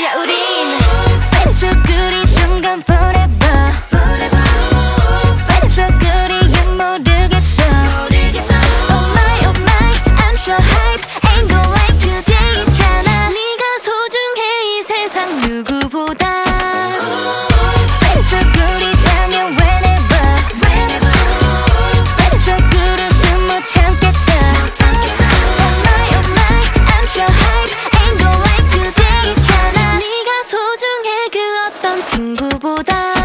거야 우린 펜스 그리 순간 forever 펜스 그리 모르겠어 Oh my I'm so hype ain't go like today 있잖아 네가 소중해 이 세상 누구보다 펜스 그리 자면 whenever 펜스 그리 숨 못 참겠어 Oh my I'm so hype ain't go like today 있잖아 네가 소중해 그 어떤 친구보다